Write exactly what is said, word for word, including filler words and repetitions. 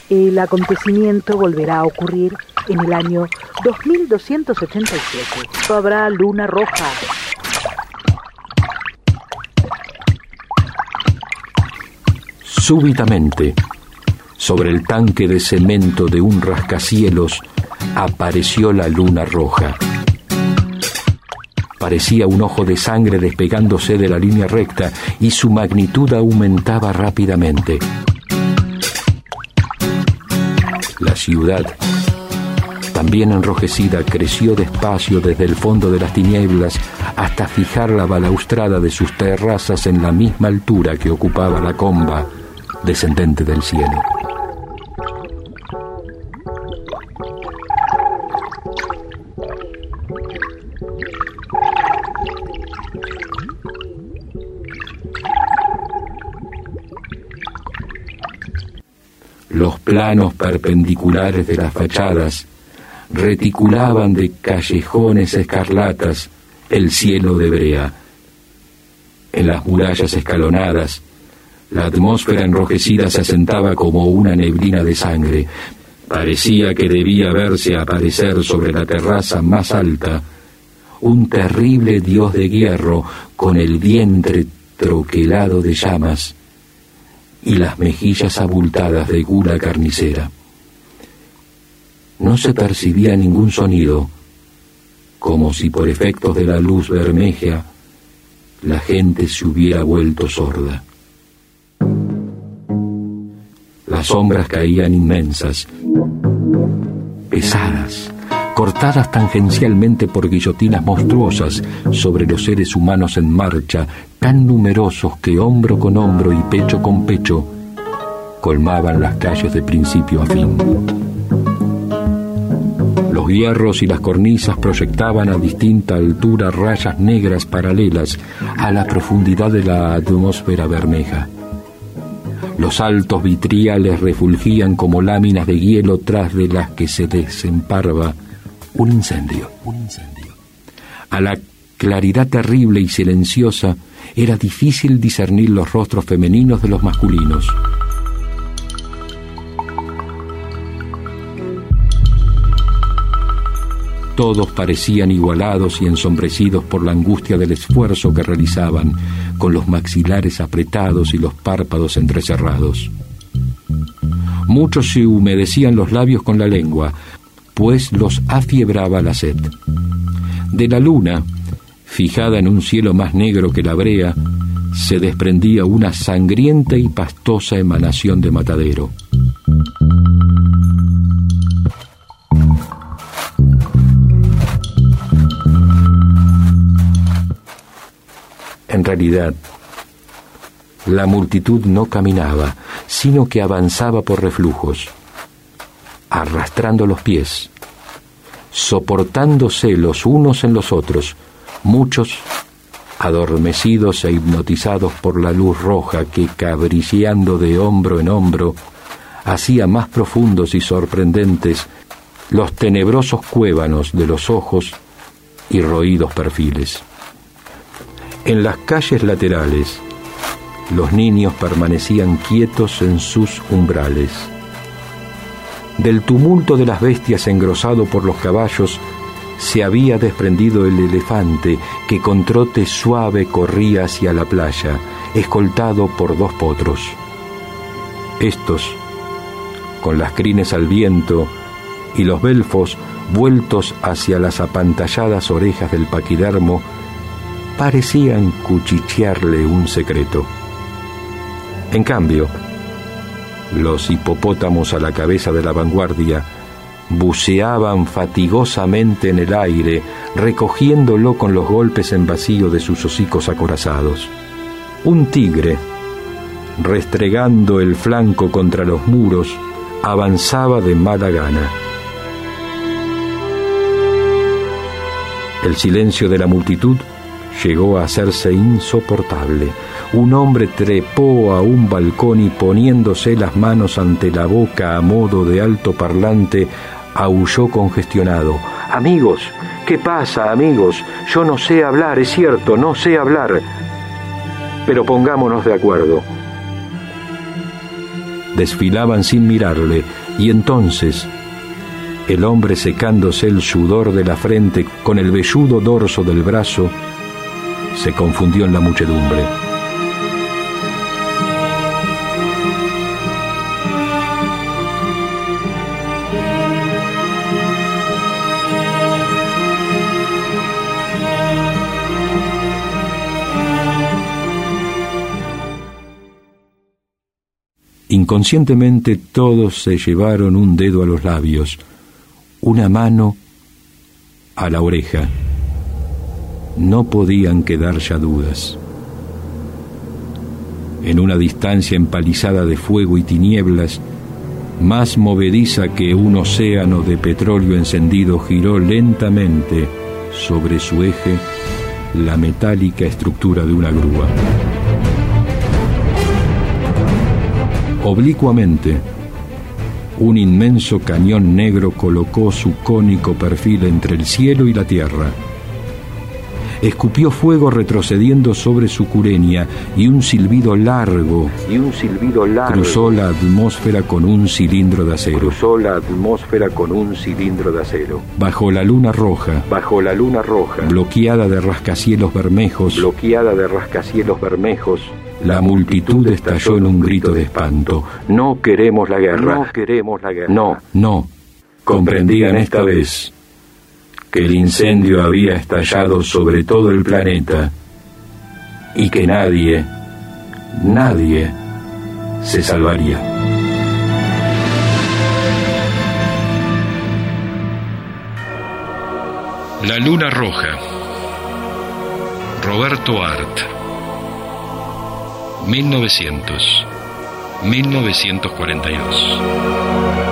El acontecimiento volverá a ocurrir en el año dos mil doscientos ochenta y siete. Habrá luna roja. Súbitamente, sobre el tanque de cemento de un rascacielos, apareció la luna roja. Parecía un ojo de sangre despegándose de la línea recta y su magnitud aumentaba rápidamente. La ciudad, también enrojecida, creció despacio desde el fondo de las tinieblas hasta fijar la balaustrada de sus terrazas en la misma altura que ocupaba la comba descendente del cielo. Los planos perpendiculares de las fachadas reticulaban de callejones escarlatas el cielo de brea. En las murallas escalonadas, la atmósfera enrojecida se asentaba como una neblina de sangre. Parecía que debía verse aparecer sobre la terraza más alta un terrible dios de hierro con el vientre troquelado de llamas y las mejillas abultadas de gula carnicera. No se percibía ningún sonido, como si por efectos de la luz bermeja la gente se hubiera vuelto sorda. Las sombras caían inmensas, pesadas, cortadas tangencialmente por guillotinas monstruosas sobre los seres humanos en marcha, tan numerosos que hombro con hombro y pecho con pecho colmaban las calles de principio a fin. Los hierros y las cornisas proyectaban a distinta altura rayas negras paralelas a la profundidad de la atmósfera bermeja. Los altos vitriales refulgían como láminas de hielo tras de las que se desemparva un incendio. Un incendio. A la claridad terrible y silenciosa era difícil discernir los rostros femeninos de los masculinos. Todos parecían igualados y ensombrecidos por la angustia del esfuerzo que realizaban, con los maxilares apretados y los párpados entrecerrados. Muchos se humedecían los labios con la lengua, pues los afiebraba la sed. De la luna, fijada en un cielo más negro que la brea, se desprendía una sangrienta y pastosa emanación de matadero. En realidad, la multitud no caminaba, sino que avanzaba por reflujos, arrastrando los pies, soportándose los unos en los otros, muchos adormecidos e hipnotizados por la luz roja que, cabrilleando de hombro en hombro, hacía más profundos y sorprendentes los tenebrosos cuévanos de los ojos y roídos perfiles. En las calles laterales, los niños permanecían quietos en sus umbrales. Del tumulto de las bestias engrosado por los caballos, se había desprendido el elefante que con trote suave corría hacia la playa, escoltado por dos potros. Estos, con las crines al viento y los belfos vueltos hacia las apantalladas orejas del paquidermo, parecían cuchichearle un secreto. En cambio, los hipopótamos a la cabeza de la vanguardia buceaban fatigosamente en el aire, recogiéndolo con los golpes en vacío de sus hocicos acorazados. Un tigre, restregando el flanco contra los muros, avanzaba de mala gana. El silencio de la multitud llegó a hacerse insoportable. Un hombre trepó a un balcón y, poniéndose las manos ante la boca a modo de altoparlante, aulló congestionado: «Amigos, ¿qué pasa, amigos? Yo no sé hablar, es cierto, no sé hablar. Pero pongámonos de acuerdo». desfilaban sin mirarle, y entonces el hombre, secándose el sudor de la frente con el velludo dorso del brazo, se confundió en la muchedumbre. Inconscientemente todos se llevaron un dedo a los labios, una mano a la oreja. No podían quedar ya dudas. En una distancia empalizada de fuego y tinieblas, más movediza que un océano de petróleo encendido, giró lentamente sobre su eje la metálica estructura de una grúa. Oblicuamente, un inmenso cañón negro colocó su cónico perfil entre el cielo y la tierra. Escupió fuego retrocediendo sobre su curenia, y un silbido largo, y un silbido largo cruzó la atmósfera con un cilindro de acero. Cruzó la atmósfera con un cilindro de acero. Bajo la luna roja, bajo la luna roja, bloqueada de rascacielos bermejos, bloqueada de rascacielos bermejos, la multitud estalló en un grito de espanto. No queremos la guerra. No queremos la guerra. No, no. Comprendían esta vez que el incendio había estallado sobre todo el planeta y que nadie, nadie se salvaría. La luna roja. Roberto Art. mil novecientos, mil novecientos cuarenta y dos.